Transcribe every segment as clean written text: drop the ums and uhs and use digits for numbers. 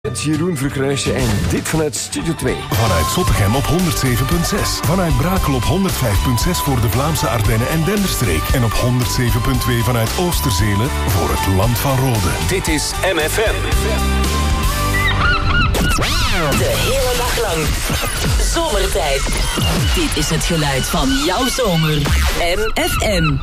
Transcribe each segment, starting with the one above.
Het Jeroen Verkruijsen en dit vanuit Studio 2. Vanuit Zottegem op 107.6. Vanuit Brakel op 105.6 voor de Vlaamse Ardennen en Denderstreek. En op 107.2 vanuit Oosterzele voor het land van Rode. Dit is MFM. De hele dag lang. Zomertijd. Dit is het geluid van jouw zomer. MFM.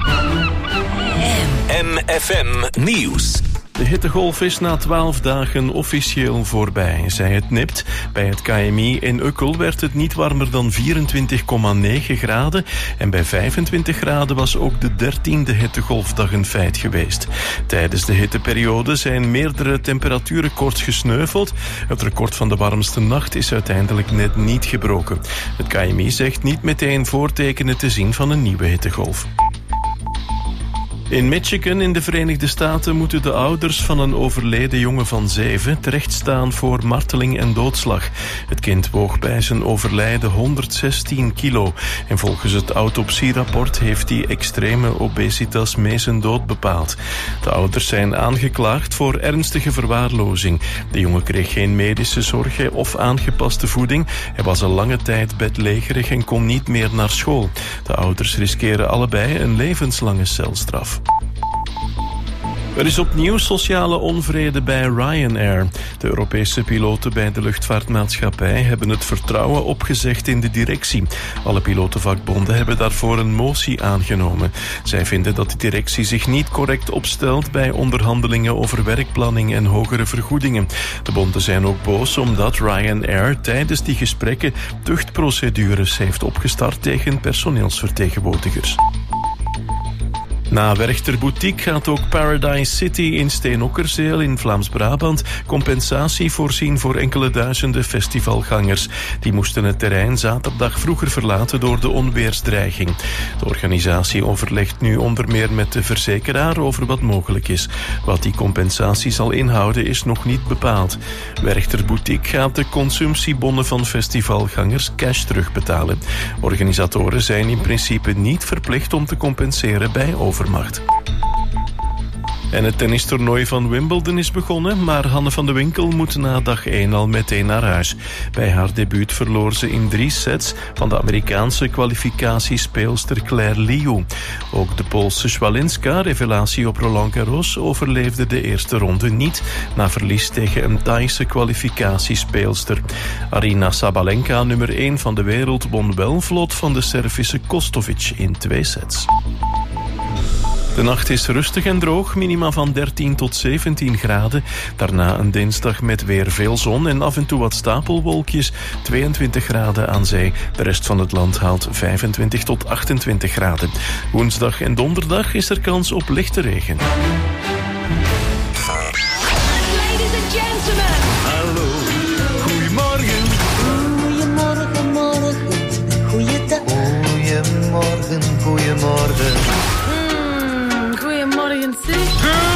MFM Nieuws. De hittegolf is na 12 dagen officieel voorbij, zei het NIPT. Bij het KMI in Ukkel werd het niet warmer dan 24,9 graden. En bij 25 graden was ook de 13e hittegolfdag een feit geweest. Tijdens de hitteperiode zijn meerdere temperatuurrecords gesneuveld. Het record van de warmste nacht is uiteindelijk net niet gebroken. Het KMI zegt niet meteen voortekenen te zien van een nieuwe hittegolf. In Michigan in de Verenigde Staten moeten de ouders van een overleden jongen van 7 terechtstaan voor marteling en doodslag. Het kind woog bij zijn overlijden 116 kilo. En volgens het autopsierapport heeft hij extreme obesitas mee zijn dood bepaald. De ouders zijn aangeklaagd voor ernstige verwaarlozing. De jongen kreeg geen medische zorg of aangepaste voeding. Hij was al lange tijd bedlegerig en kon niet meer naar school. De ouders riskeren allebei een levenslange celstraf. Er is opnieuw sociale onvrede bij Ryanair. De Europese piloten bij de luchtvaartmaatschappij hebben het vertrouwen opgezegd in de directie. Alle pilotenvakbonden hebben daarvoor een motie aangenomen. Zij vinden dat de directie zich niet correct opstelt bij onderhandelingen over werkplanning en hogere vergoedingen. De bonden zijn ook boos omdat Ryanair tijdens die gesprekken tuchtprocedures heeft opgestart tegen personeelsvertegenwoordigers. Na Werchter Boutique gaat ook Paradise City in Steenokkerzeel in Vlaams-Brabant compensatie voorzien voor enkele duizenden festivalgangers. Die moesten het terrein zaterdag vroeger verlaten door de onweersdreiging. De organisatie overlegt nu onder meer met de verzekeraar over wat mogelijk is. Wat die compensatie zal inhouden is nog niet bepaald. Werchter Boutique gaat de consumptiebonnen van festivalgangers cash terugbetalen. Organisatoren zijn in principe niet verplicht om te compenseren bij overmacht. En het tennistoernooi van Wimbledon is begonnen, maar Hanne van de Winkel moet na dag 1 al meteen naar huis. Bij haar debuut verloor ze in 3 sets van de Amerikaanse kwalificatiespeelster Claire Liu. Ook de Poolse Swalinska, revelatie op Roland Garros, overleefde de eerste ronde niet, na verlies tegen een Thaise kwalificatiespeelster. Aryna Sabalenka, nummer 1 van de wereld, won wel vlot van de Servische Kostovic in 2 sets. De nacht is rustig en droog, minima van 13 tot 17 graden. Daarna een dinsdag met weer veel zon en af en toe wat stapelwolkjes. 22 graden aan zee. De rest van het land haalt 25 tot 28 graden. Woensdag en donderdag is er kans op lichte regen. Ladies and gentlemen. Hallo, goedemorgen. Goedemorgen, morgen, goeiedag. Goedemorgen, goedemorgen. Goedemorgen, zeg.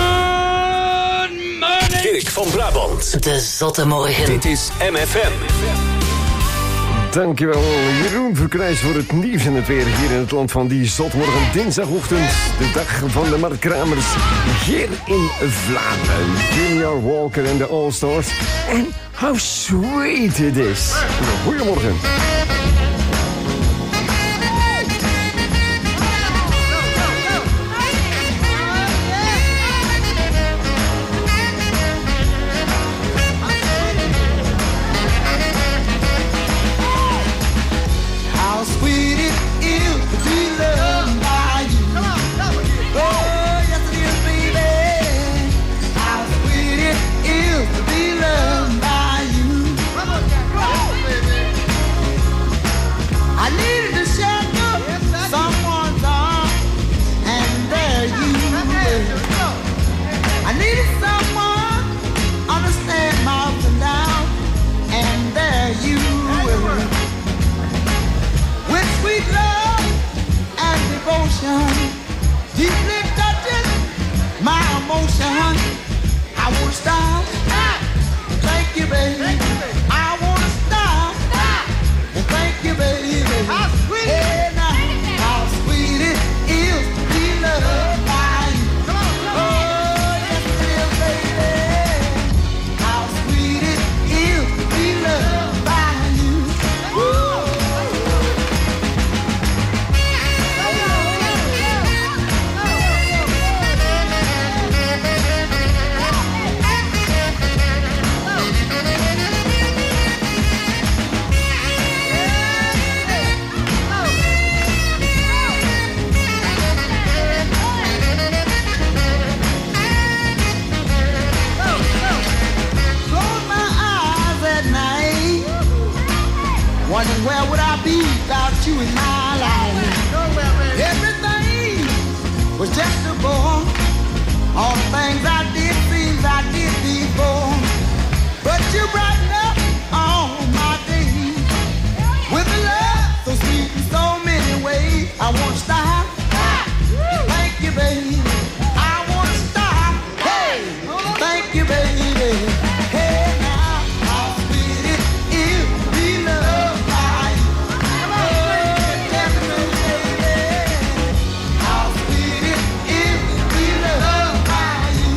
Dirk van Brabant. De zotte morgen. Dit is MFM. Dankjewel Jeroen Verkruijsen voor het nieuws en het weer hier in het land van die zotmorgen dinsdagochtend. De dag van de Mark Kramers hier in Vlaanderen. Junior Walker en de All-Stars. En how sweet it is. Goedemorgen. where would I be without you in my life? Everything was just a bore. All the things I did, things I did before. But you brighten up all my days with a love so sweet in so many ways. I won't stop. Thank you, baby. I won't stop. Hey, thank you, baby. Hey, now, how sweet it is to be loved by you. Tell me, baby, how sweet it is to be loved by you.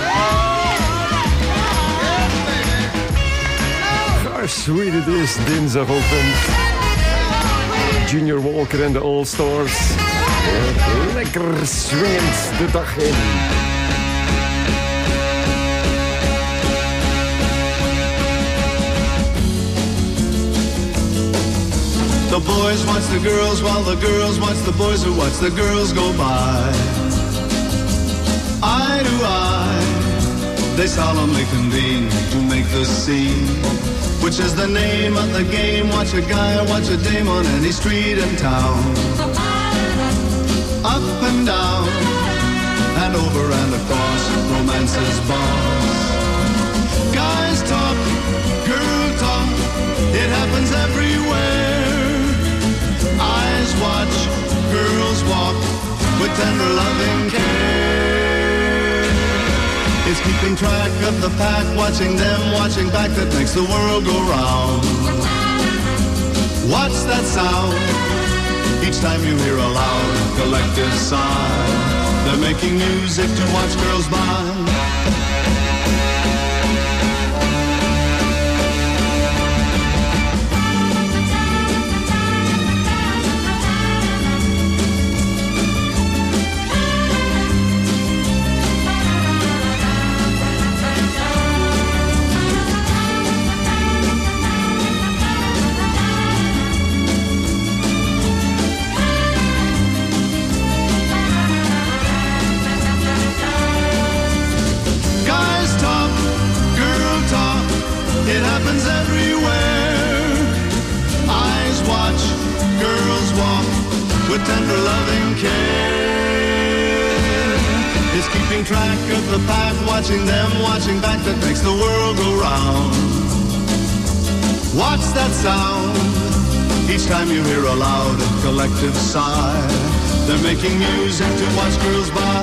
Yes, baby. How sweet it is, dinsdagochtend. Junior Walker en de All Stars. Lekker swingend de dag in. The boys watch the girls while the girls watch the boys who watch the girls go by. Eye to eye, they solemnly convene to make the scene, which is the name of the game. Watch a guy, watch a dame on any street in town. Up and down, and over and across, romance's boss. Guys talk, girl talk, it happens everywhere. Eyes watch, girls walk, with tender loving care. It's keeping track of the pack, watching them, watching back, that makes the world go round. What's that sound? Each time you hear a loud collective sigh, they're making music to watch girls by. It happens everywhere. Eyes watch, girls walk, with tender loving care. It's keeping track of the pack, watching them, watching back, that makes the world go round. What's that sound? Each time you hear a loud collective sigh, they're making music to watch girls by.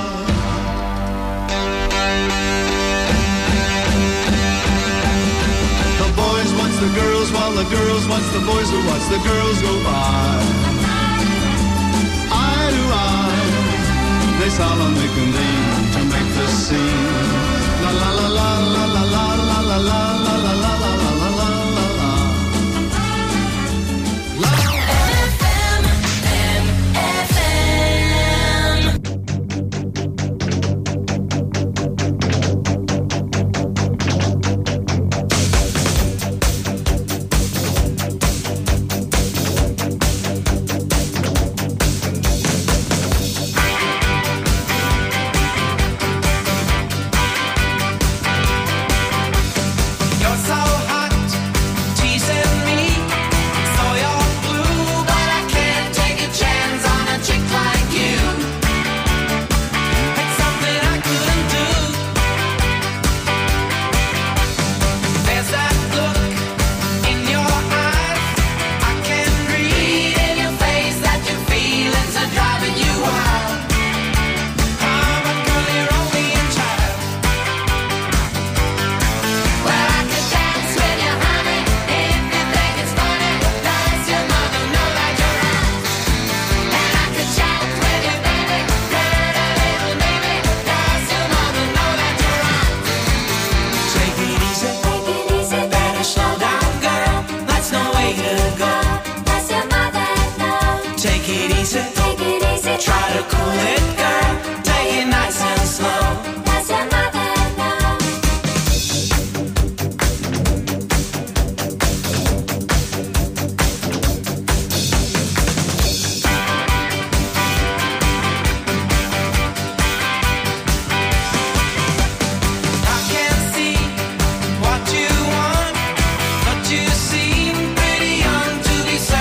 The girls while the girls watch the boys who watch the girls go by. Eye to eye, they solemnly convene to make the scene. La la la la la la la la la la la la la la la la la. You seem pretty young to be so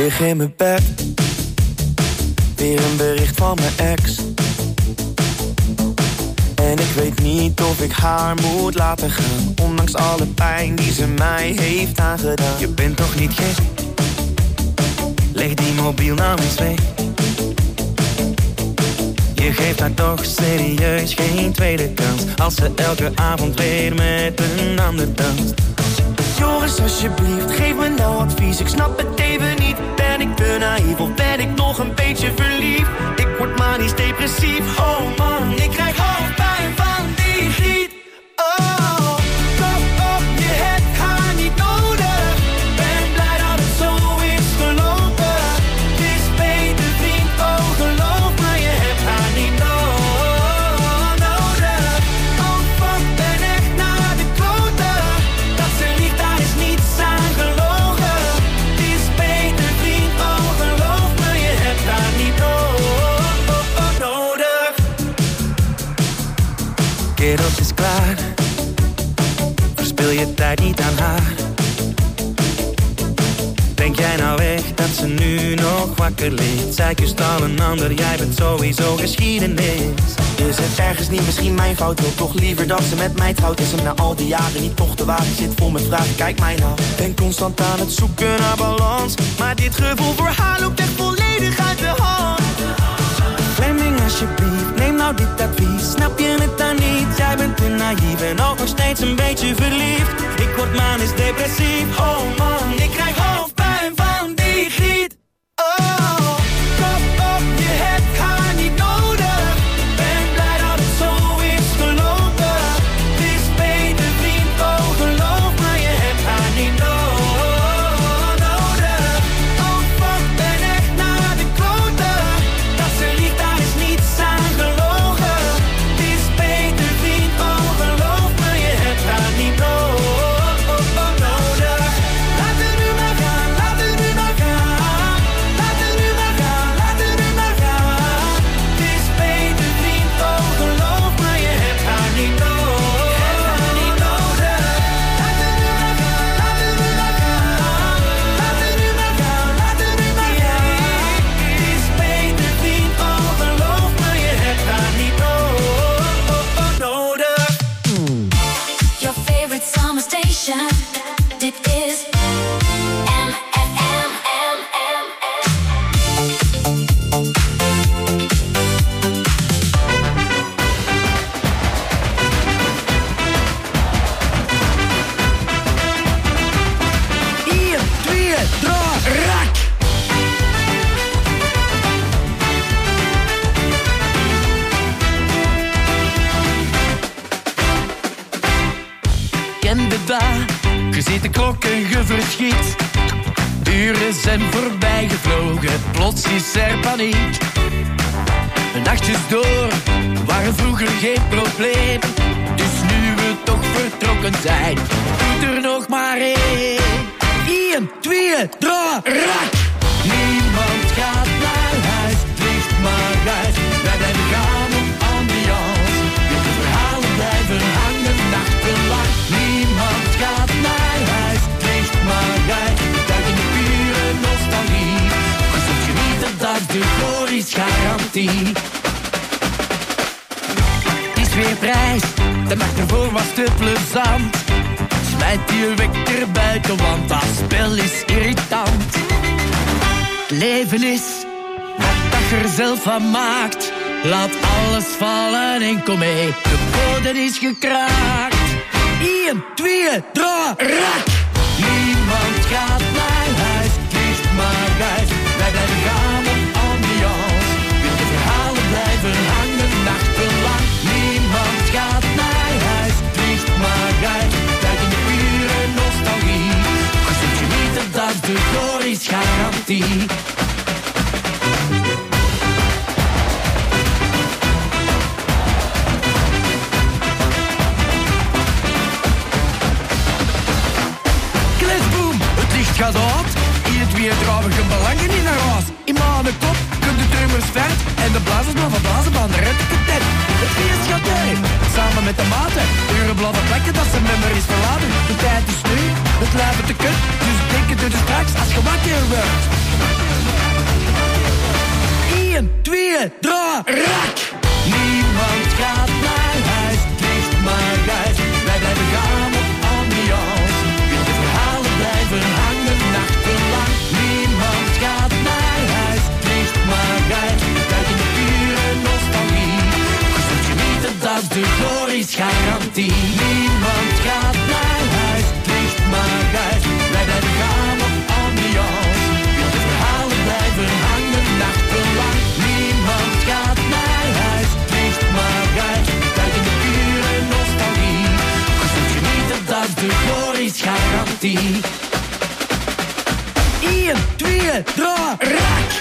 lig in mijn bed, weer een bericht van mijn ex. En ik weet niet of ik haar moet laten gaan, ondanks alle pijn die ze mij heeft aangedaan. Je bent toch niet gek? Leg die mobiel nou eens weg. Je geeft haar toch serieus geen tweede kans, als ze elke avond weer met een ander danst. Joris, alsjeblieft, geef me nou advies. Ik snap het even niet. Ben ik te naïef of ben ik nog een beetje verliefd? Ik word manisch depressief. Oh man, ik krijg hoofdpijn van die griet. Oh, kom op, je hebt haar niet nodig. Ben blij dat het zo is gelopen. Het is beter vriend, oh geloof me, je hebt haar niet nodig. Oh fuck, ben echt naar de kloten. Dat ze liegt, daar is niets aan gelogen. Het is beter vriend, oh geloof me, je hebt haar niet nodig. Kerels is klaar, verspil je tijd niet aan haar. Denk jij nou echt dat ze nu nog wakker ligt? Zij kust al een ander, jij bent sowieso geschiedenis. Is het ergens niet misschien mijn fout? Wil toch liever dat ze met mij trouwt? Is hem na al die jaren niet toch te waar? Ik zit vol met vragen, kijk mij nou. Ben constant aan het zoeken naar balans, maar dit gevoel voor haar loopt echt volledig uit de hand. Fleming, alsjeblieft, neem nou dit advies. Snap je het dan niet? Jij bent te naïef en ook nog steeds een beetje verliefd. Ik word manisch depressief. Oh man, ik krijg hoofdpijn van die griet. Oh, kom op, je hebt haar niet nodig. Ben blij dat het zo is gelopen. Het is beter vriend, oh geloof me, je hebt haar niet nodig. Oh fuck, ben echt naar de kloten. Dat ze liegt, daar is niets aan gelogen. Het is beter vriend, oh geloof me, je hebt haar niet nodig. Laat het nu maar gaan, laat het nu maar gaan. Laat het nu maar gaan, laat het nu maar gaan. Het is beter vriend, oh geloof me, je hebt haar niet nodig. Laat het nu maar gaan, laat het nu maar gaan. Laat het nu maar gaan, laat het nu maar gaan. Het is beter vriend, oh geloof me, je hebt haar niet nodig. Your favorite summer station. Dit is MFM. Hier, 2, 3, rak! Ken de dag, je ziet de klok en je verschiet. Uren zijn voorbij gevlogen, plots is er paniek. Nachtjes door, waren vroeger geen probleem. Dus nu we toch vertrokken zijn, moet er nog maar één. 1, 2, 3, rak! Niemand gaat naar huis, het ligt maar uit. Wij blijven gaan op ambiance. De verhalen blijven hangen nachtenlang. Niemand gaat naar huis, het ligt maar uit. Duik in de pure nostalgie. Je zult genieten, dat is de Goris garantie. Het is weer prijs, de nacht ervoor was te plezant. Smijt je wekker buiten, want dat spel is irritant. Leven is wat je er zelf van maakt. Laat alles vallen en kom mee, de code is gekraakt. 1, 2, 3, rak! Niemand gaat naar huis, het ligt maar uit. Wij blijven gaan op ambiance. De verhalen blijven hangen nachtenlang. Niemand gaat naar huis, het ligt maar uit. Duik in de pure nostalgie. Je zult genieten, dat is de Goris garantie. Gaat uit, in het weer draven geen belangen in naar huis. In mijn kop kunnen de drummers vet en de blazers maar van blazen van de red ik het net. Het feest gaat door, samen met de maten. Uren blijven plekken dat ze nummer is verlaten. De tijd is nu, het lijven te kut, dus dik Zeker doe het straks als je wakker wordt. 1, 2, 3, rak! Niemand gaat naar huis, het licht maar uit. Wij blijven gaan op ambiance. De verhalen blijven hangen nachtenlang. Niemand gaat naar huis, het licht maar uit. Duik in de pure nostalgie. Gezond genieten, dat is de glorisch garantie. Niemand gaat naar huis, het licht maar uit. Wij blijven gaan op ambiance. De verhalen blijven hangen nachtenlang. Niemand gaat naar huis, het licht maar uit. Duik in de pure nostalgie. Gezond genieten, dat is de glorisch garantie. 1, 2, 3, rak!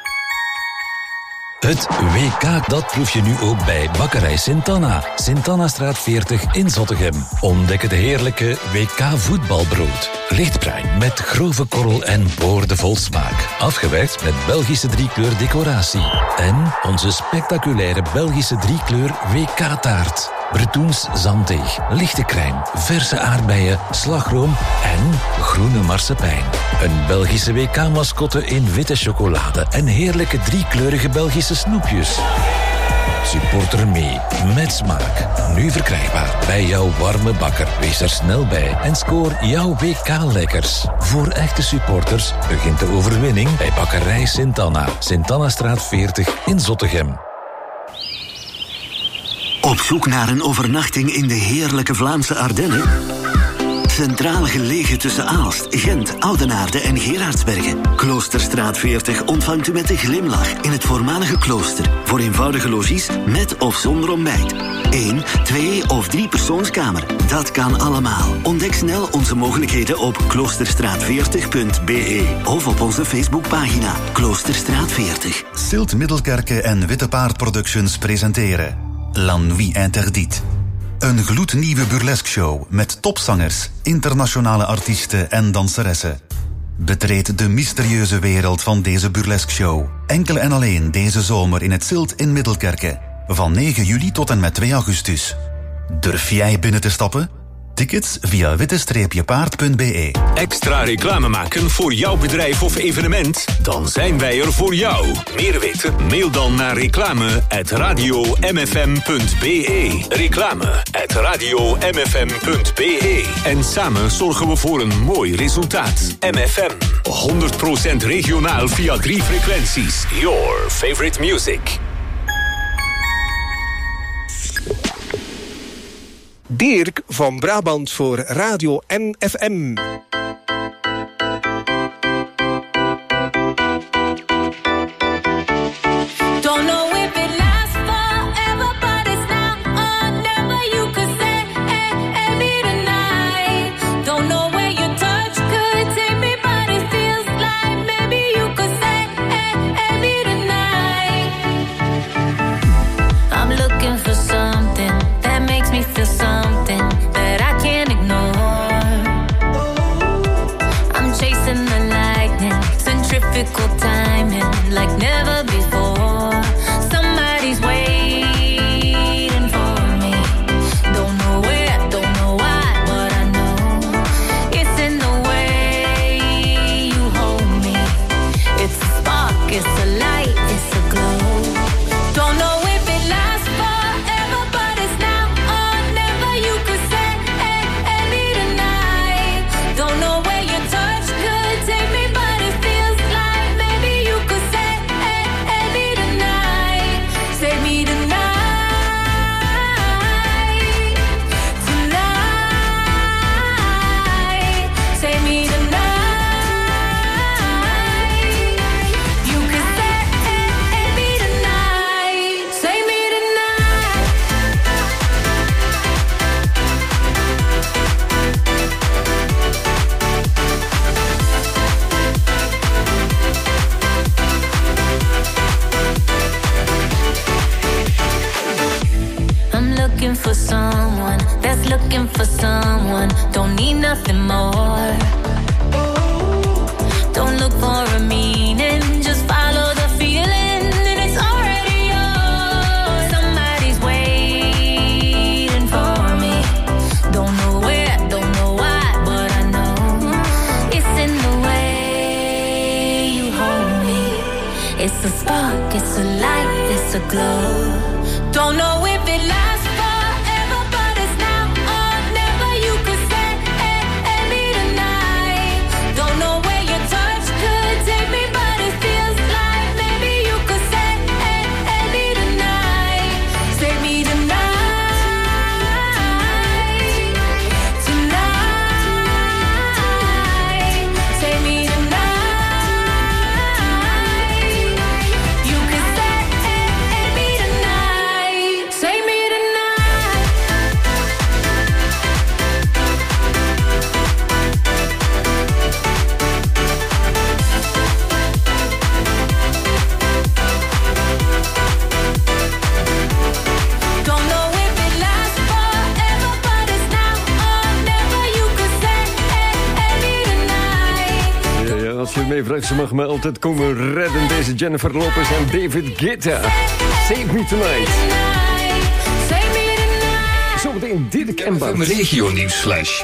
Het WK, dat proef je nu ook bij Bakkerij Sint-Anna. Sint-Annastraat 40 in Zottegem. Ontdek het heerlijke WK voetbalbrood. Lichtbruin met grove korrel en boordevol smaak. Afgewerkt met Belgische driekleur decoratie. En onze spectaculaire Belgische driekleur WK-taart. Bretoens zanddeeg, lichte crème, verse aardbeien, slagroom en groene marsepein. Een Belgische WK-mascotte in witte chocolade en heerlijke driekleurige Belgische snoepjes. Supporter mee, met smaak. Nu verkrijgbaar bij jouw warme bakker. Wees er snel bij en scoor jouw WK-lekkers. Voor echte supporters begint de overwinning bij Bakkerij Sint-Anna. Sint-Annastraat 40 in Zottegem. Op zoek naar een overnachting in de heerlijke Vlaamse Ardennen? Centraal gelegen tussen Aalst, Gent, Oudenaarde en Gerardsbergen. Kloosterstraat 40 ontvangt u met een glimlach in het voormalige klooster. Voor eenvoudige logies met of zonder ontbijt. 1, 2 of 3 persoonskamer. Dat kan allemaal. Ontdek snel onze mogelijkheden op kloosterstraat40.be of op onze Facebookpagina Kloosterstraat 40. Silt Middelkerke en Witte Paard Productions presenteren La Nuit Interdite. Een gloednieuwe burlesque show met topzangers, internationale artiesten en danseressen. Betreed de mysterieuze wereld van deze burlesque show. Enkel en alleen deze zomer in het Silt in Middelkerke. Van 9 juli tot en met 2 augustus. Durf jij binnen te stappen? Tickets via witte-paard.be. Extra reclame maken voor jouw bedrijf of evenement? Dan zijn wij er voor jou. Meer weten? Mail dan naar reclame@radiomfm.be. Reclame@radiomfm.be. En samen zorgen we voor een mooi resultaat. MFM. 100% regionaal via 3 frequenties. Your favorite music. Dirk van Brabant voor Radio NFM. Typical timing, like never before. Somebody's waiting for me. Don't know where, don't know why, but I know it's in the way you hold me. It's a spark, it's a light, it's a glow. Don't know if it lasts forever, but it's now or never. You could say any tonight. Don't know where your touch could take me, but it feels like maybe you could say any tonight. It's a spark, it's a light, it's a glow. Don't know if it lasts forever, but it's now or never. You could say me tonight. Don't know where your touch could take me, but it feels like maybe you could say me tonight. Say me tonight. Als je mee vraagt, ze mag me altijd komen redden. Deze Jennifer Lopez en David Guetta. Save Me Tonight. Zometeen Dirk en Bart. Regio Nieuwsflash.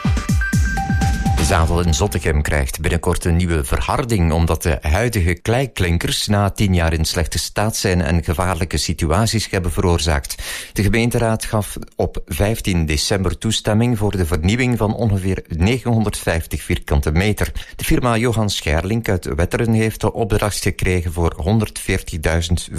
Zadel in Zottegem krijgt binnenkort een nieuwe verharding, omdat de huidige kleiklinkers na 10 jaar in slechte staat zijn en gevaarlijke situaties hebben veroorzaakt. De gemeenteraad gaf op 15 december toestemming voor de vernieuwing van ongeveer 950 vierkante meter. De firma Johan Scherlink uit Wetteren heeft de opdracht gekregen voor €140.583.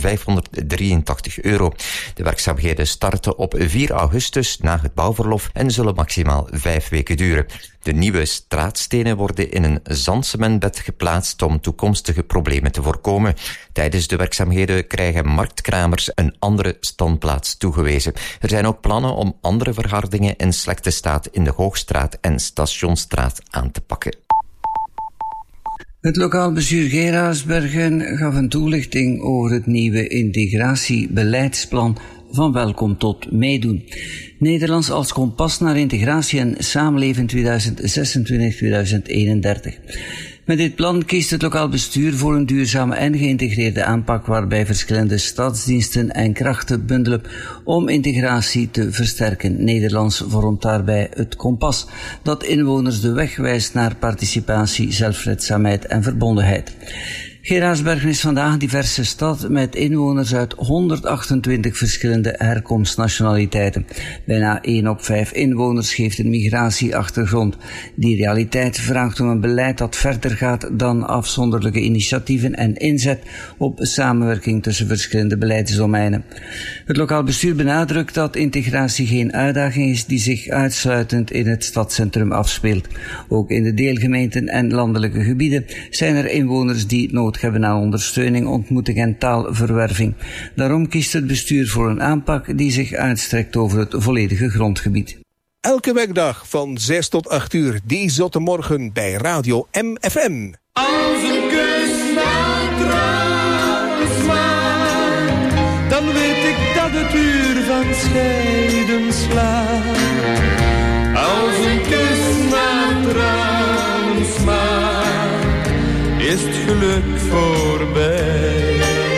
De werkzaamheden starten op 4 augustus na het bouwverlof en zullen maximaal 5 weken duren. De nieuwe straatstenen worden in een zandcementbed geplaatst om toekomstige problemen te voorkomen. Tijdens de werkzaamheden krijgen marktkramers een andere standplaats toegewezen. Er zijn ook plannen om andere verhardingen in slechte staat in de Hoogstraat en Stationsstraat aan te pakken. Het lokaal bestuur Geraardsbergen gaf een toelichting over het nieuwe integratiebeleidsplan van Welkom tot Meedoen. Nederlands als kompas naar integratie en samenleving 2026-2031. Met dit plan kiest het lokaal bestuur voor een duurzame en geïntegreerde aanpak waarbij verschillende stadsdiensten en krachten bundelen om integratie te versterken. Nederlands vormt daarbij het kompas dat inwoners de weg wijst naar participatie, zelfredzaamheid en verbondenheid. Geraardsbergen is vandaag een diverse stad met inwoners uit 128 verschillende herkomstnationaliteiten. Bijna 1 op 5 inwoners heeft een migratieachtergrond. Die realiteit vraagt om een beleid dat verder gaat dan afzonderlijke initiatieven en inzet op samenwerking tussen verschillende beleidsdomeinen. Het lokaal bestuur benadrukt dat integratie geen uitdaging is die zich uitsluitend in het stadscentrum afspeelt. Ook in de deelgemeenten en landelijke gebieden zijn er inwoners die nood hebben aan ondersteuning, ontmoeting en taalverwerving. Daarom kiest het bestuur voor een aanpak die zich uitstrekt over het volledige grondgebied. Elke werkdag van 6 tot 8 uur, die zotte morgen bij Radio MFM. Als een kus naar trouwens smaakt, dan weet ik dat het uur van scheiden slaat. Als een kus naar trouwens smaakt, is het geluk voorbij.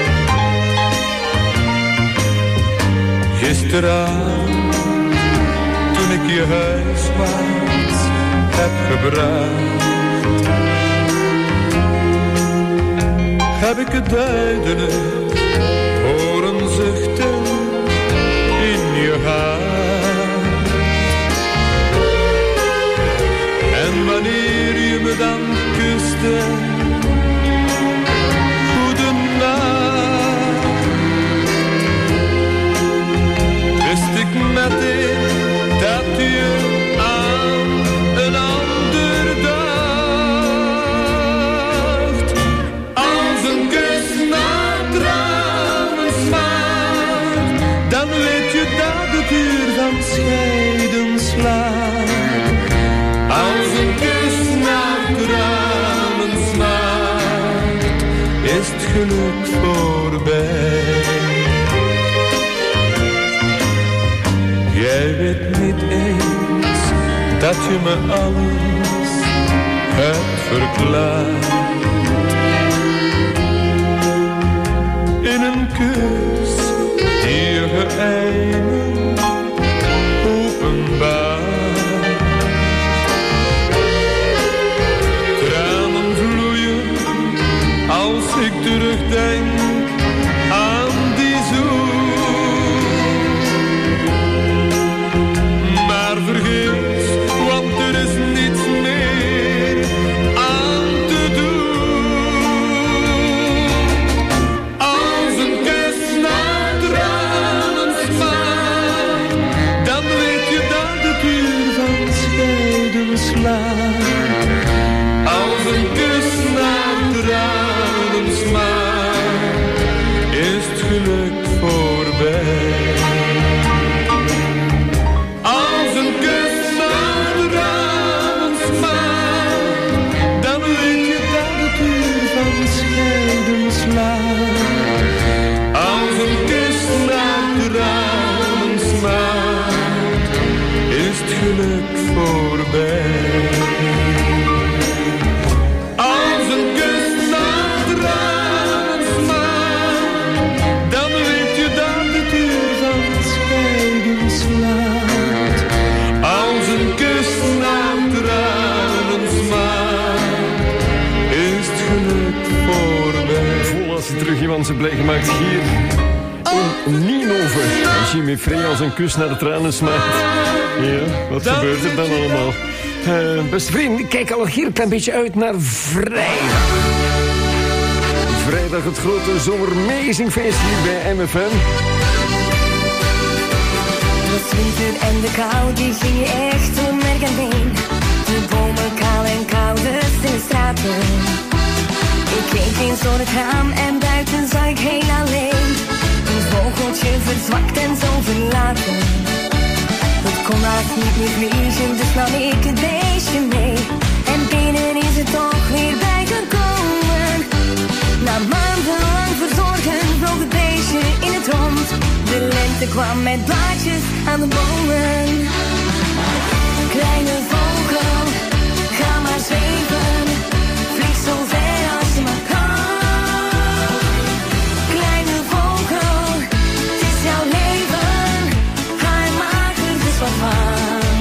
Gisteravond, toen ik je huiswaarts heb gebracht, heb ik het duidelijk horen zuchten in je haar. En wanneer je me dan kuste, wist ik meteen dat je aan een ander dacht. Als een kus naar tranen smaakt, dan weet je dat het uur van scheiden slaat. Als een kus naar tranen smaakt, is het geluk voorbij. Jij weet niet eens dat je me alles hebt verklaard. In een kus die je geheimen openbaart. Tranen vloeien als ik terugdenk aan die zoen. Maar vergeet, want er is niets meer aan te doen. Als een kus naar tranen smaakt, dan weet je dat het uur van scheiden slaat. Als een kus naar tranen smaakt, is het geluk voorbij. Als een kus naar tranen smaakt, dan weet je dat het uur van scheiden slaat. Als een kus naar tranen smaakt, is het geluk voorbij. Als een kus naar tranen smaakt, dan weet je dat het uur van scheiden slaat. Als een kus naar tranen smaakt, is het geluk voorbij. Vol als hij terug iemand zijn blij gemaakt hier in Nienhoven. En Jimmy Frey als een kus naar de tranen smaakt. Ja, wat gebeurt er dan allemaal? Beste vrienden, ik kijk al hier een klein beetje uit naar vrijdag. Vrijdag het grote zomermazingfeest hier bij MFM. De winter en de kou, die ging je echt door merg en been. De bomen kaal en koud, dus in de straten. Ik keek eens door het raam en buiten zag ik heel alleen een vogeltje verzwakt en zo verlaten. Het kon haast niet meer vliegen, dus nam ik het beestje mee. En binnen is het toch weer bijgekomen. Na maandenlang verzorgen vloog het beestje in het rond. De lente kwam met blaadjes aan de bomen. Kleine vogel, ga maar zweven. Vlieg zo ver als je maar kan. Kleine vogel, het is jouw leven. Ga er maak er dus wat van.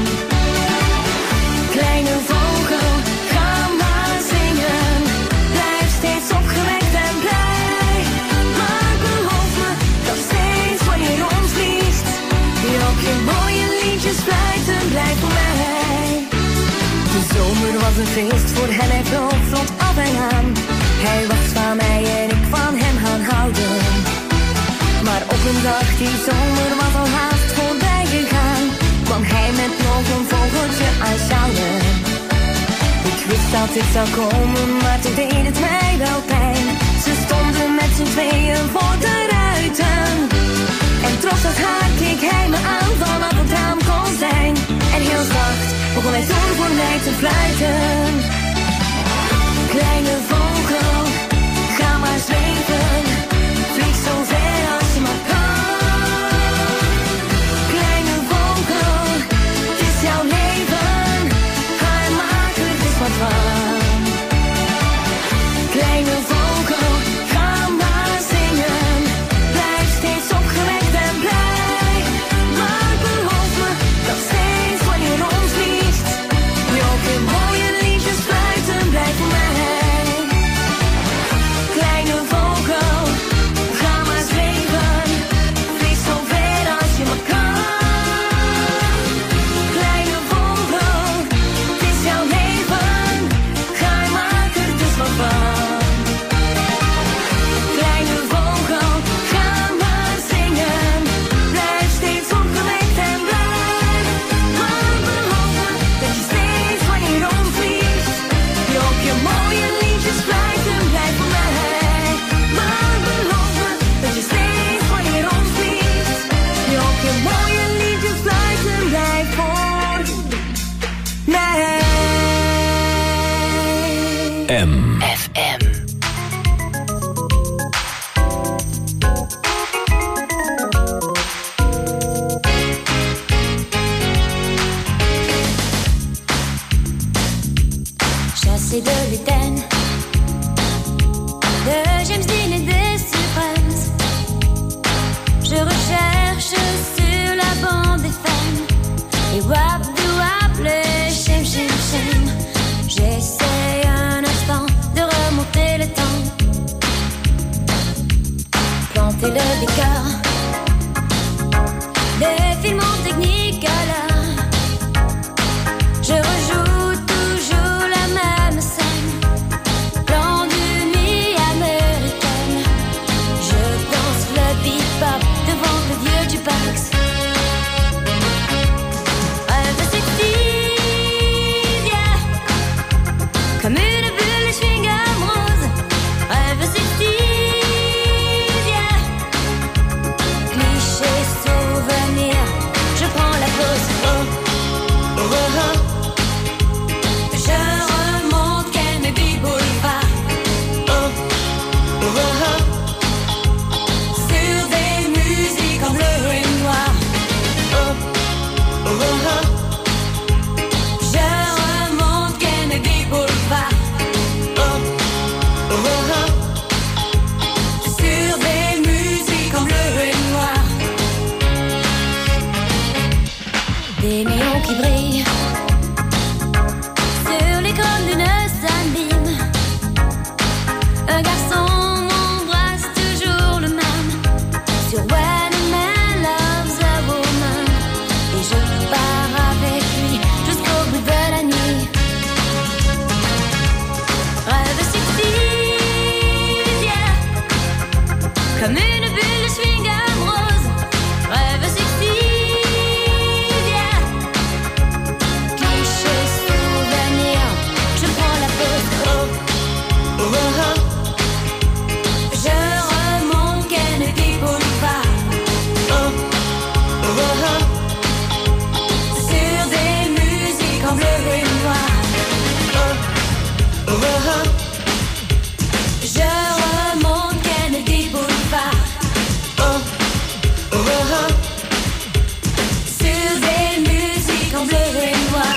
Kleine vogel, ga maar zingen. Blijf steeds opgewekt en blij. Maar beloof me dat steeds wanneer je rondvliegt, je ook je mooie liedjes fluiten blijft voor mij. De zomer was een feest voor hem en vloog vlot af en aan. Hij was van mij en ik van hem gaan houden. Maar op een dag die zomer was al haast voorbij gegaan, kwam hij met nog een vogeltje aanschouwen. Ik wist dat dit zou komen, maar toen deed het mij wel pijn. Ze stonden met z'n tweeën voor de ruiten. En trots het haar keek hij me aan vanaf het raam kon zijn. En heel zacht begon hij toen voor mij te fluiten. Kleine vogel, ga maar zweven. Vlieg zo ver als je maar kan. Kleine vogel, het is jouw leven. Ga er maak er dus wat van. Kleine vogel, ga maar zingen. Blijf steeds opgewekt en blij. Maar beloof me dat steeds wanneer je rondvliegt, je ook weer mooie liedjes fluiten blijft voor mij. monter le décor. Défilement technique à l'heure. Je rejoue toujours la même scène. Plan d'une nuit américaine. Je danse le bebop devant le vieux jukebox. Rêve sexy, yeah. Comme une bulle, je suis amoureuse. Rêve sexy, yeah. Cliché, souvenir, je prends la pause. Oh, oh, oh, oh. Je remonte Kennedy Boulevard. Oh, oh, oh, oh. Sur des musiques en bleu et noir. Oh, oh, oh, oh. Je remonte Kennedy Boulevard. Oh, oh, oh, oh. Sur des musiques en bleu et noir. Des néons qui brillent sur l'écran d'une sabine. Un garçon m'embrasse toujours le même. Sur When a Man Loves a Woman. Et je pars avec lui jusqu'au bout de la nuit. Rêve sexy, yeah. Comme une bulle, je suis amoureuse. Rêve sexy, yeah. Cliché, souvenir, je prends la pause. Oh, oh, oh, oh. Je remonte Kennedy Boulevard. Oh, oh, oh, oh. Sur des musiques en bleu et noir. Oh, oh, oh, oh. Je remonte Kennedy Boulevard. Oh, oh, oh, oh. Sur des musiques en bleu et noir.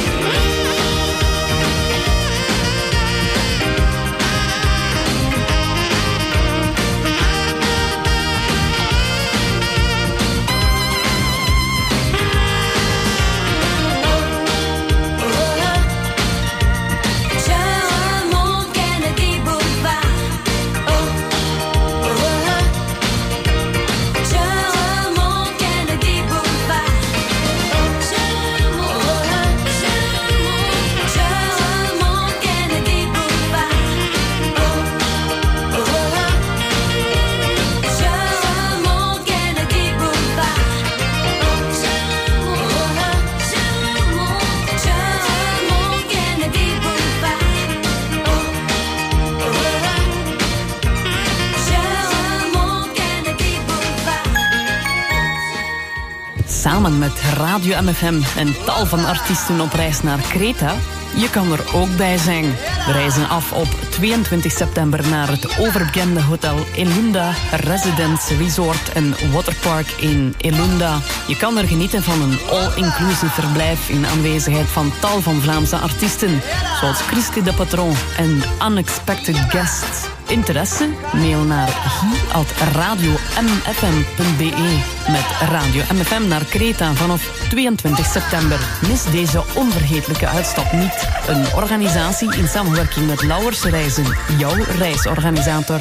Je remonte Kennedy Boulevard. Oh, oh, oh, oh. Je remonte Kennedy Boulevard. Oh, je remonte Kennedy Boulevard. Oh, oh, oh, oh. Je remonte Kennedy Boulevard. Oh, je remonte Kennedy Boulevard. Oh, oh, oh, je remonte Kennedy Boulevard. Samen met Radio MFM en tal van artiesten op reis naar Kreta. Je kan er ook bij zijn. We reizen af op 22 september naar het overbekende hotel Elunda Residence Resort en Waterpark in Elunda. Je kan er genieten van een all-inclusive verblijf in aanwezigheid van tal van Vlaamse artiesten, zoals Christy de Patron en Unexpected Guests. Interesse? Mail naar hi@radiomfm.be. Met Radio MFM naar Kreta vanaf 22 september. Mis deze onvergetelijke uitstap niet. Een organisatie in samenwerking met Lauwers Reizen, jouw reisorganisator.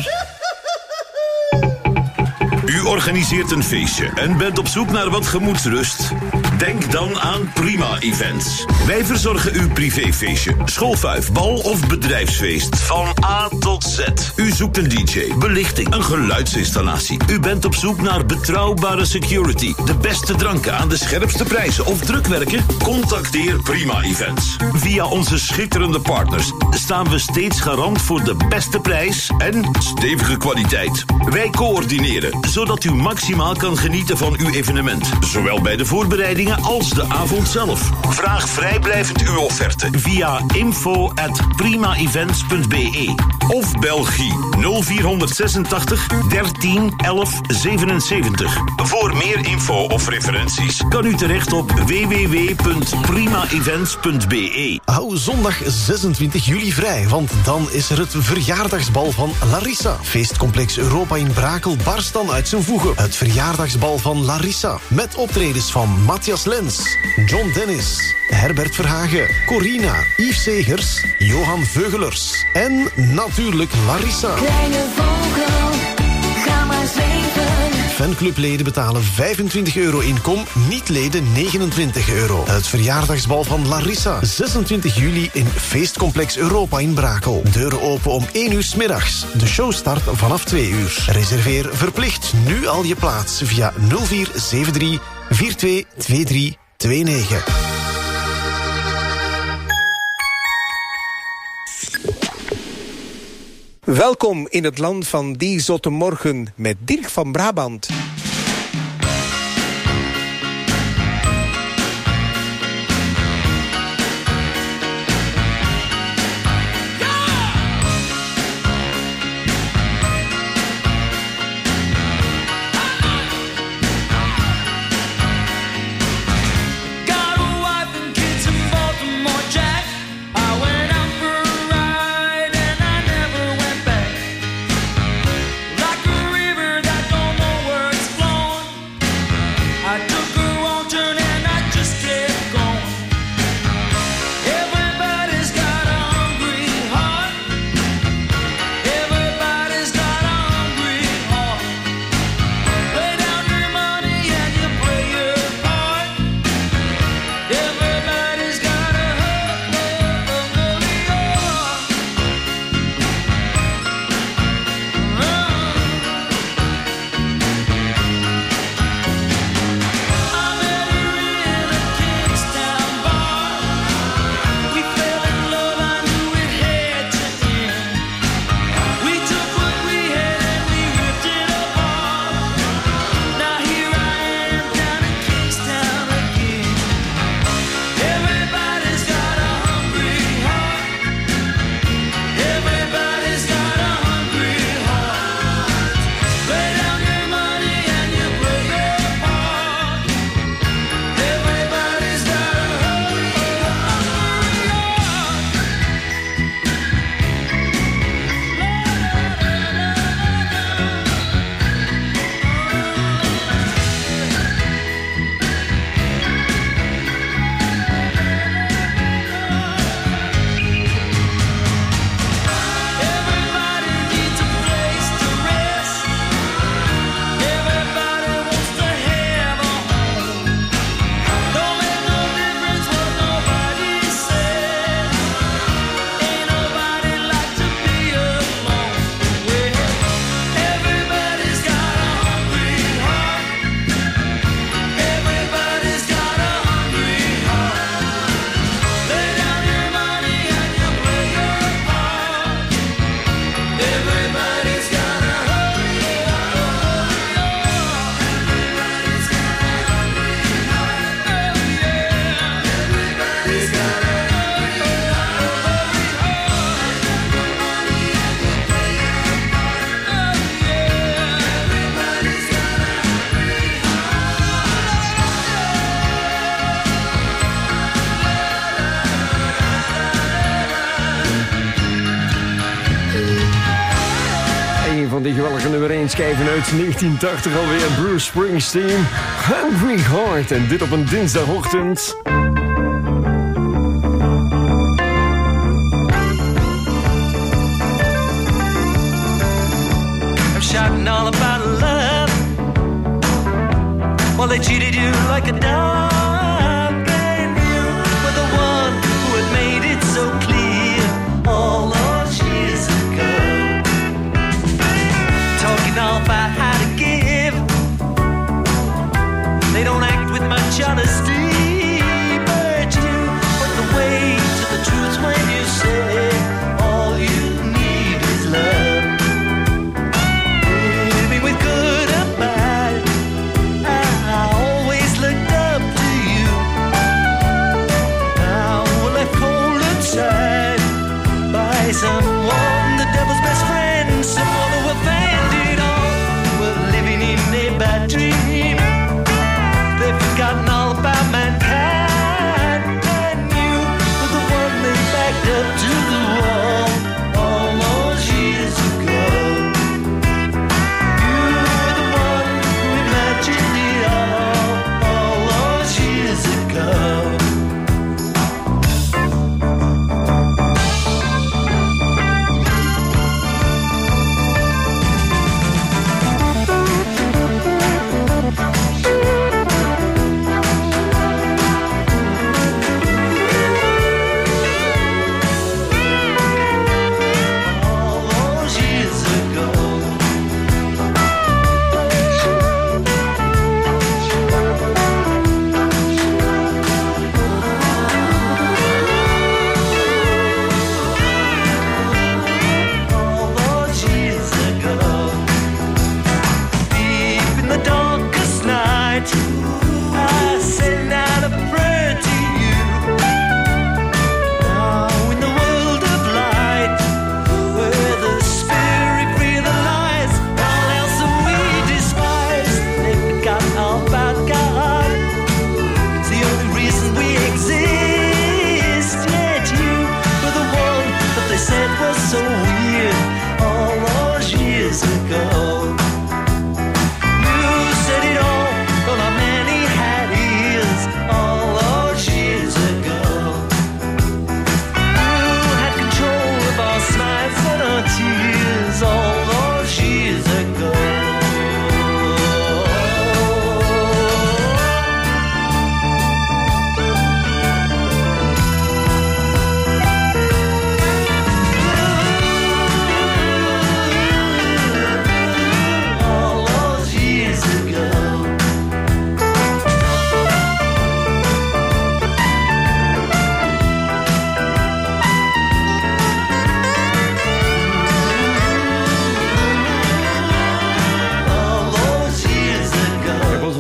U organiseert een feestje en bent op zoek naar wat gemoedsrust? Denk dan aan Prima Events. Wij verzorgen uw privéfeestje, schoolfuif, bal of bedrijfsfeest. Van A tot Z. U zoekt een DJ, belichting, een geluidsinstallatie. U bent op zoek naar betrouwbare security, de beste dranken aan de scherpste prijzen of drukwerken? Contacteer Prima Events. Via onze schitterende partners staan we steeds garant voor de beste prijs en stevige kwaliteit. Wij coördineren, zodat u maximaal kan genieten van uw evenement. Zowel bij de voorbereidingen als de avond zelf. Vraag vrijblijvend uw offerte via info@primaevents.be of België 0486 13 11 77. Voor meer info of referenties kan u terecht op www.primaevents.be. Hou zondag 26 juli vrij, want dan is er het verjaardagsbal van Larissa. Feestcomplex Europa in Brakel barst dan uit zijn voegen. Het verjaardagsbal van Larissa. Met optredens van Matthias Lens, John Dennis, Herbert Verhagen, Corina, Yves Segers, Johan Veugelers en natuurlijk Larissa. Kleine vogel, ga maar zweven. Fanclubleden betalen €25 in kom, niet-leden €29. Het verjaardagsbal van Larissa, 26 juli in Feestcomplex Europa in Brakel. Deuren open om 1 uur 's middags. De show start vanaf 2 uur. Reserveer verplicht nu al je plaats via 0473 422329. Welkom in het land van die zotte morgen met Dirk van Brabant. Die geweldige nummer 1 schijven uit 1980 alweer. Bruce Springsteen, Hungry Heart. En dit op een dinsdagochtend. I'm shouting all about love. Well, they cheated you like a dog. And you were the one who had made it so clear all those years ago. Talking all about how to give. They don't act with much honesty, but you put the weight to the truth when you say all you need is love. Living with good and bad, I always looked up to you. Now we're left cold inside by someone, the devil's best friend, someone who offended all.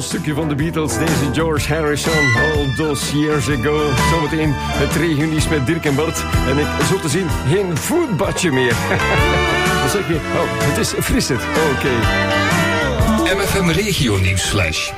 stukje van de Beatles, deze George Harrison, All Those Years Ago. Zometeen het regennieuws met Dirk en Bart. En ik zo te zien, geen voetbadje meer. Dan zeg je, oh, het is frisser. Oké. MFM Regio Nieuwsflash.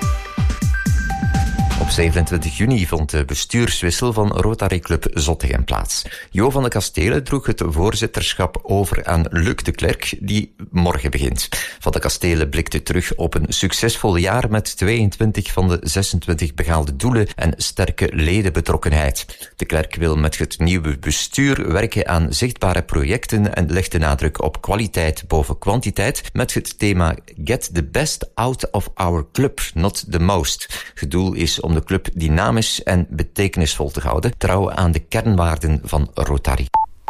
Op 27 juni vond de bestuurswissel van Rotary Club Zottegem plaats. Jo van de Kastelen droeg het voorzitterschap over aan Luc de Klerk, die morgen begint. Van de Kastelen blikte terug op een succesvol jaar met 22 van de 26 behaalde doelen en sterke ledenbetrokkenheid. De Klerk wil met het nieuwe bestuur werken aan zichtbare projecten en legt de nadruk op kwaliteit boven kwantiteit met het thema Get the best out of our club, not the most. Het doel is om de club dynamisch en betekenisvol te houden, trouw aan de kernwaarden van Rotary.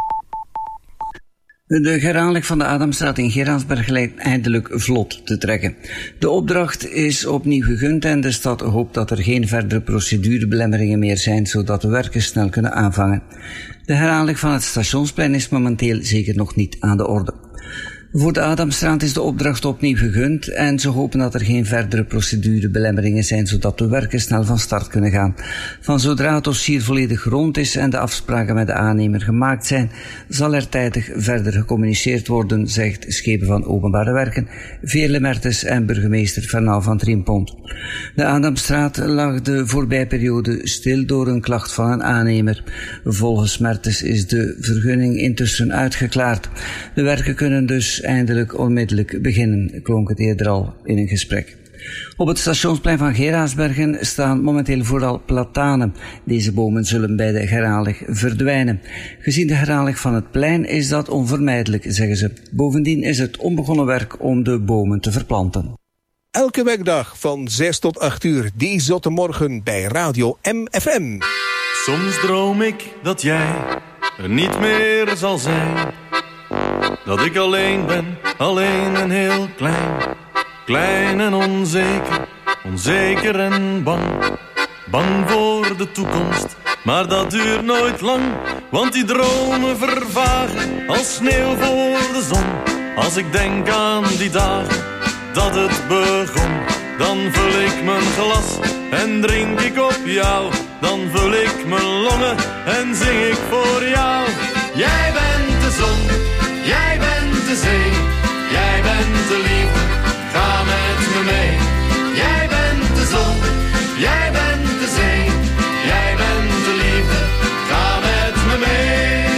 De herhaling van de Adamstraat in Geraardsberg lijkt eindelijk vlot te trekken. De opdracht is opnieuw gegund en de stad hoopt dat er geen verdere procedurebelemmeringen meer zijn, zodat de werken snel kunnen aanvangen. De herhaling van het stationsplein is momenteel zeker nog niet aan de orde. Voor de Adamstraat is de opdracht opnieuw gegund en ze hopen dat er geen verdere procedurebelemmeringen zijn, zodat de werken snel van start kunnen gaan. Van zodra het dossier volledig rond is en de afspraken met de aannemer gemaakt zijn, zal er tijdig verder gecommuniceerd worden, zegt Schepen van Openbare Werken, Veerle Mertens en burgemeester Fernand van Triempont. De Adamstraat lag de voorbijperiode stil door een klacht van een aannemer. Volgens Mertens is de vergunning intussen uitgeklaard. De werken kunnen dus eindelijk onmiddellijk beginnen, klonk het eerder al in een gesprek. Op het stationsplein van Geraardsbergen staan momenteel vooral platanen. Deze bomen zullen bij de herhaling verdwijnen. Gezien de herhaling van het plein is dat onvermijdelijk, zeggen ze. Bovendien is het onbegonnen werk om de bomen te verplanten. Elke werkdag van 6 tot 8 uur, die zotte morgen bij Radio MFM. Soms droom ik dat jij er niet meer zal zijn. Dat ik alleen ben, alleen en heel klein. Klein en onzeker, onzeker en bang. Bang voor de toekomst, maar dat duurt nooit lang. Want die dromen vervagen als sneeuw voor de zon. Als ik denk aan die dagen dat het begon, dan vul ik mijn glas en drink ik op jou. Dan vul ik mijn longen en zing ik voor jou. Jij bent de zon, jij bent de zee, jij bent de liefde, ga met me mee. Jij bent de zon, jij bent de zee, jij bent de liefde, ga met me mee.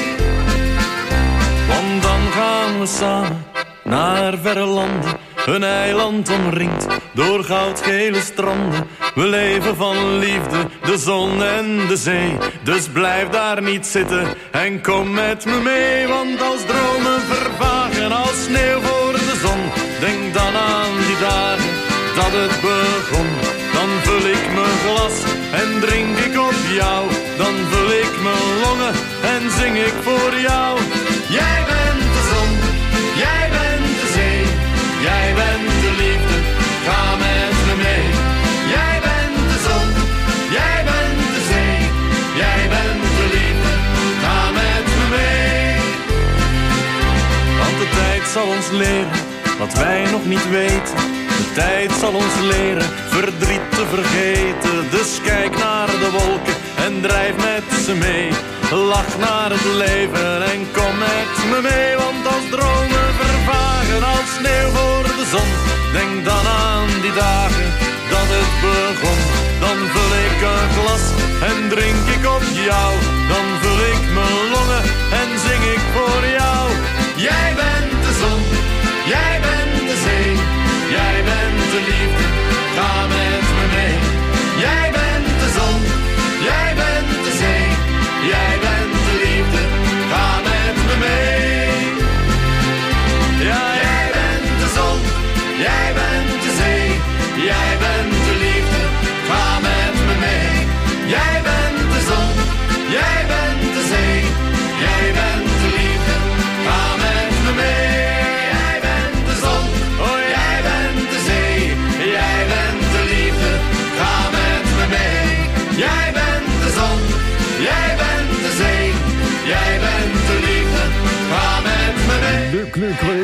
Want dan gaan we samen naar verre landen, een eiland omringd door goudgele stranden. We leven van liefde, de zon en de zee. Dus blijf daar niet zitten en kom met me mee. Want als dromen vervagen als sneeuw voor de zon, denk dan aan die dagen dat het begon. Dan vul ik mijn glas en drink ik op jou. Dan vul ik mijn longen en zing ik voor jou. Jij bent de zon, jij bent de zee, jij bent de liefde, ga met me mee. Jij bent de zon, jij bent de zee, jij bent de liefde, ga met me mee. Want de tijd zal ons leren wat wij nog niet weten. De tijd zal ons leren verdriet te vergeten. Dus kijk naar de wolken en drijf met ze mee. Lach naar het leven en kom met me mee. Want als dromen vervagen als sneeuw voor de zon, denk dan aan die dagen dat het begon. Dan vul ik een glas en drink ik op jou. Dan vul ik mijn longen en zing ik voor jou. Jij bent de zon, jij bent de zee, jij bent de liefde, ga met me mee. Jij bent de zon, jij bent de zee, jij bent de liefde, ga met me mee. Ja, jij bent de zon, jij bent de zee, jij bent de liefde, ga met me mee. Jij bent de zon, jij bent de zee, jij bent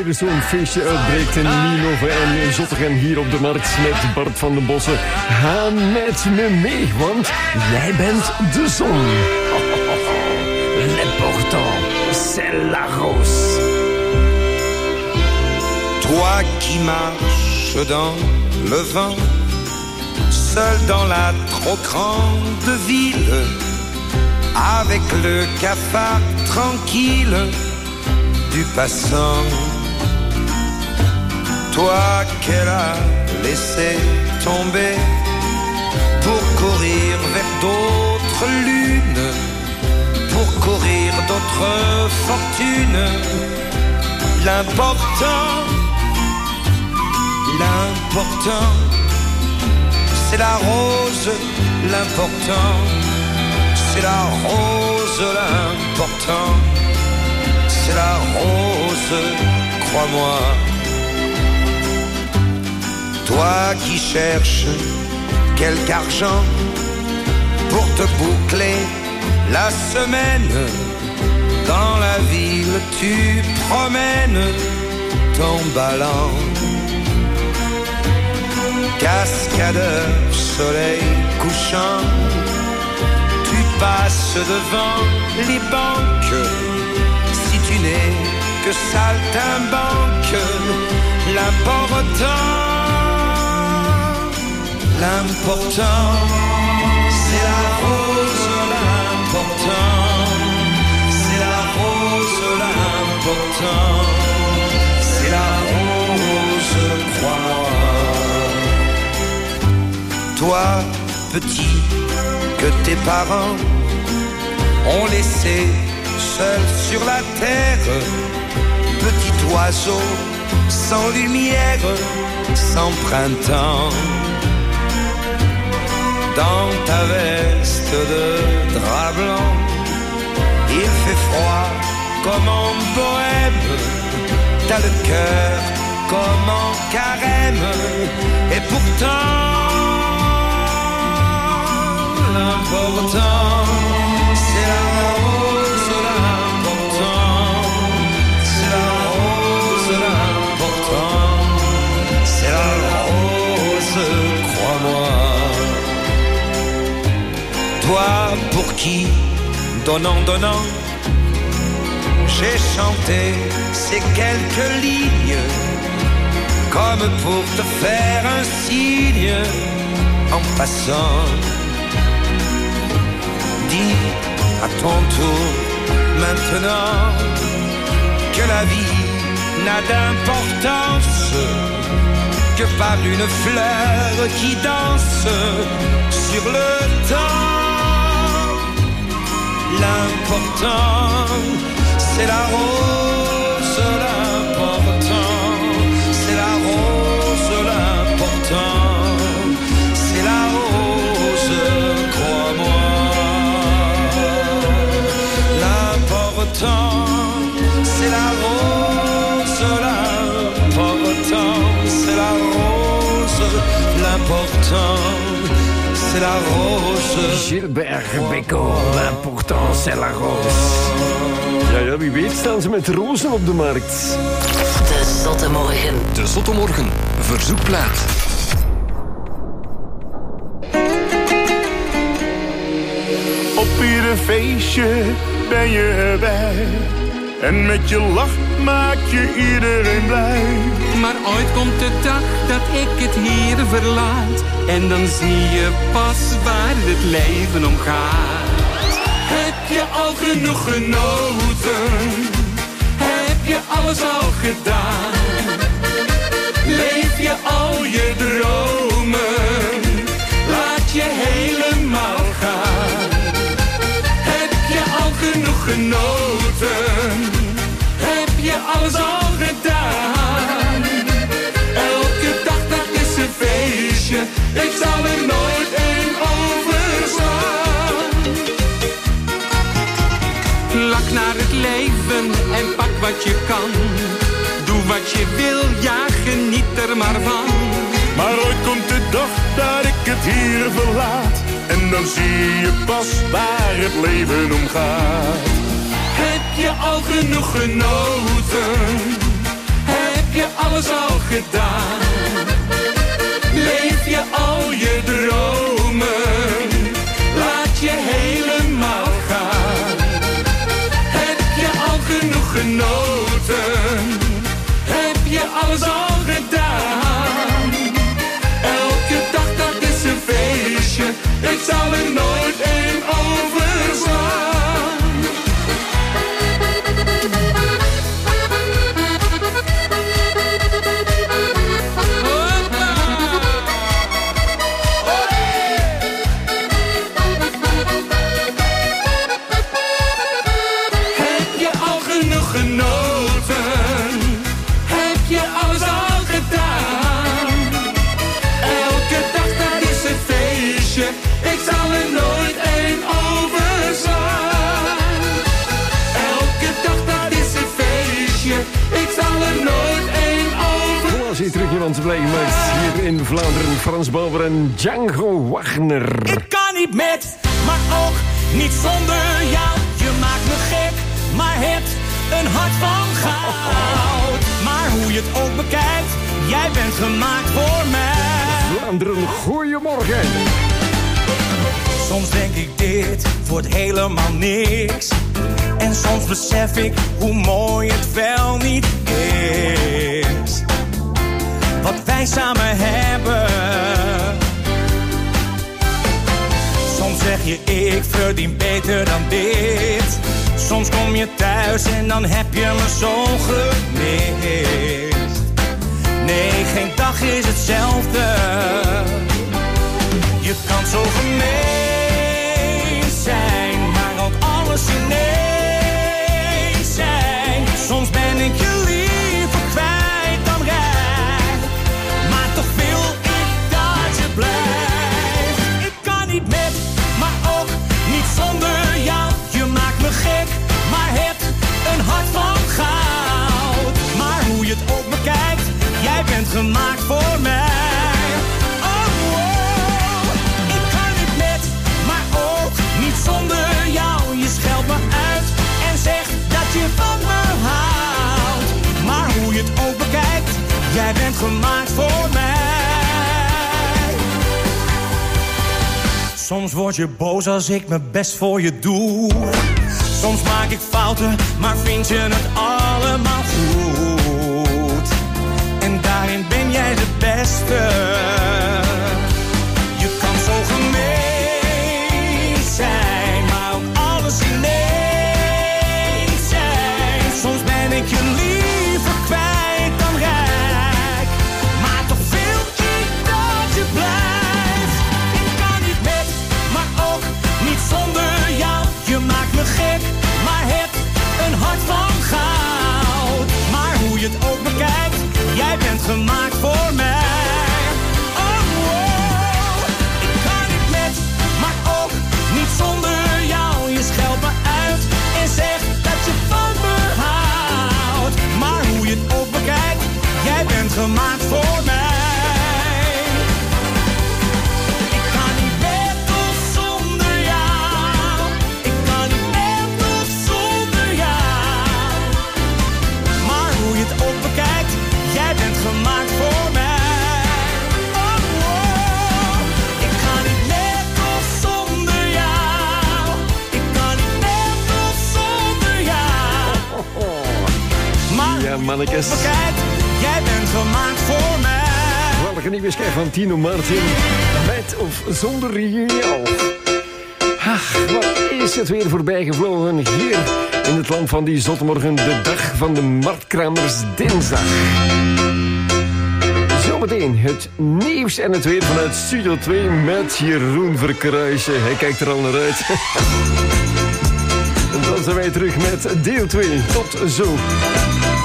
er zo'n feestje uitbreekt in Nienhoven en Zottegem hier op de markt met Bart van den Bossen. Ga met me mee, want jij bent de zon. L'important, c'est la rose. Toi qui marches dans le vent, seul dans la trop grande ville, avec le cafard tranquille du passant. Toi qu'elle a laissé tomber pour courir vers d'autres lunes, pour courir d'autres fortunes. L'important, c'est la rose. L'important, c'est la rose. L'important, c'est la rose, crois-moi. Toi qui cherches quelque argent pour te boucler la semaine, dans la ville tu promènes ton ballon. Cascadeur, soleil couchant, tu passes devant les banques. Si tu n'es que saltimbanque, l'important, c'est la rose. L'important, c'est la rose. L'important, c'est la rose, crois-moi. Toi, petit, que tes parents ont laissé seul sur la terre, petit oiseau sans lumière, sans printemps. Dans ta veste de drap blanc, il fait froid comme en bohème. T'as le cœur comme en carême, et pourtant l'important, c'est la rose. L'important, c'est la rose. L'important, c'est la rose, crois-moi. Toi pour qui, donnant, j'ai chanté ces quelques lignes, comme pour te faire un signe en passant. Dis à ton tour maintenant que la vie n'a d'importance que par une fleur qui danse sur le temps. L'important, c'est la rose. L'important, c'est la rose. L'important, c'est la rose, crois-moi. L'important, c'est la rose. L'important, c'est la rose. L'important, c'est la rose. Gilbert Bécaud, l'important c'est la rose. Ja, wie weet staan ze met rozen op de markt. De Zotte Morgen. De Zotte Morgen, verzoekplaat. Op ieder feestje ben je erbij. En met je lach maak je iedereen blij. Maar ooit komt de dag dat ik het hier verlaat. En dan zie je pas waar het leven om gaat. Heb je al genoeg genoten? Heb je alles al gedaan? Leef je al je dromen? Laat je helemaal gaan. Heb je al genoeg genoten? Heb je alles al gedaan? Elke dag dat is een feestje, ik zal er nooit een overslaan. Lach naar het leven en pak wat je kan. Doe wat je wil, ja, geniet er maar van. Maar ooit komt de dag dat ik het hier verlaat. En dan zie je pas waar het leven om gaat. Heb je al genoeg genoten? je alles al gedaan? Leef je al je dromen? Laat je helemaal gaan. Heb je al genoeg genoten? Heb je alles al gedaan? Elke dag dat is een feestje. Ik zal er nooit één overslaan. Ik zal er nooit één overslaan. Elke dag dat is een feestje. Ik zal er nooit één overslaan. Als je terug iemand blij gemaakt hier in Vlaanderen. Frans Bauer en Django Wagner. Ik kan niet met, maar ook niet zonder jou. Je maakt me gek, maar hebt een hart van goud. Maar hoe je het ook bekijkt, jij bent gemaakt voor mij. Vlaanderen, goeiemorgen. Soms denk ik dit wordt helemaal niks. En soms besef ik hoe mooi het wel niet is. Wat wij samen hebben. Soms zeg je ik verdien beter dan dit. Soms kom je thuis en dan heb je me zo gemist. Nee, geen dag is hetzelfde. Je kan zo gemeen zijn, maar ook alles ineens zijn. Soms ben ik je liever kwijt dan rijk, maar toch wil ik dat je blijft. Ik kan niet met, maar ook niet zonder jou. Je maakt me gek, maar hebt een hart van goud. Maar hoe je het ook bekijkt, jij bent gemaakt voor mij. Zonder jou, je scheldt me uit en zegt dat je van me houdt. Maar hoe je het ook bekijkt, jij bent gemaakt voor mij. Soms word je boos als ik mijn best voor je doe. Soms maak ik fouten, maar vind je het allemaal goed. En daarin ben jij de beste. Je kan zo gemeen zijn, maar ook alles ineens zijn. Soms ben ik je liever kwijt dan rijk, maar toch wil ik dat je blijft. Ik kan niet met, maar ook niet zonder jou. Je maakt me gek, maar hebt een hart van goud. Maar hoe je het ook bekijkt, jij bent gemaakt voor mij. Zonder jou, je scheldt me uit en zegt dat je van me houdt. Maar hoe je het ook bekijkt, jij bent gemaakt voor mij. Ik kan niet met of zonder jou. Ik kan niet met of zonder jou. Maar hoe je het ook bekijkt, jij bent gemaakt voor mij. Ja, mannetjes. Jij bent gemaakt voor mij. Welke nieuwe schijf van Tino Martin. Met of zonder jou. Ach, wat is het weer voorbij gevlogen hier in het land van die zotmorgen. De dag van de marktkramers dinsdag. Zometeen het nieuws en het weer vanuit Studio 2 met Jeroen Verkruijsen. Hij kijkt er al naar uit. En dan zijn wij terug met deel 2. Tot zo.